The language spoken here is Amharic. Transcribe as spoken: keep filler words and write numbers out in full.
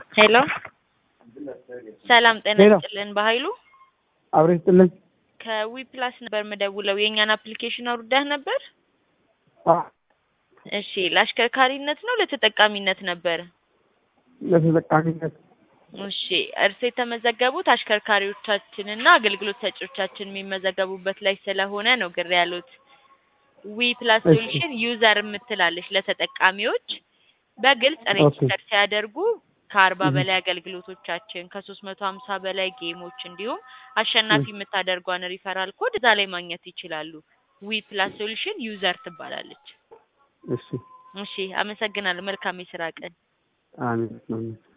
ሄሎ ሰላም ጤና ይስጥልን በኃይሉ አብሬ ይስጥልን ከዊ ፕላስ ነበር መደውለው የኛን አፕሊኬሽን አውርደህ ነበር? አዎ እሺ ለአሽከርካሪነት ነው ለተጠቃሚነት ነበር? ለተጠቃሚነት። እሺ እርስ የተመዘገቡት አሽከርካሪዎቻችንና አገልግሎት ሰጪዎቻችን የሚመዘገቡበት ላይ ስለሆነ ነው ግር ያሉት። ዊ ፕላስ ሶሉሽን ዩዘር የምትላለች ለተጠቃሚዎች በግልጽ ሬጅስተር ሲያደርጉ ከአርባ በላይ አገልግሎቶቻችን ከሶስት መቶ ሃምሳ በላይ ጌሞች እንዲሁም አሸናፊ የምታደርጓን ሪፈራል ኮድ እዛ ላይ ማግኘት ይችላሉ። ዊ ፕላስ ሶሉሽን ዩዘር ትባላለች። እሺ እሺ አመሰግናለሁ። መልካም የስራ ቀን። አሜን።